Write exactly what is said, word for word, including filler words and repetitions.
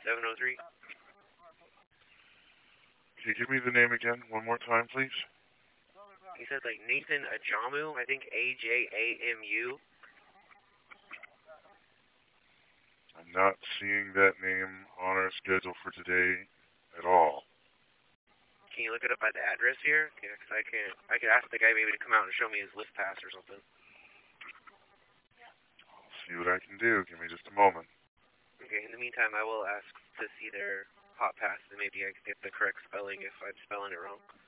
seven oh three. Can you give me the name again one more time, please? He said like Nathan Ajamu, I think A J A M U. I'm not seeing that name on our schedule for today at all. Can you look it up by the address here? Yeah, 'cause I can't. I could ask the guy maybe to come out and show me his lift pass or something. I'll see what I can do. Give me just a moment. Okay, in the meantime, I will ask to see their hot pass, and maybe I can get the correct spelling if I'm spelling it wrong.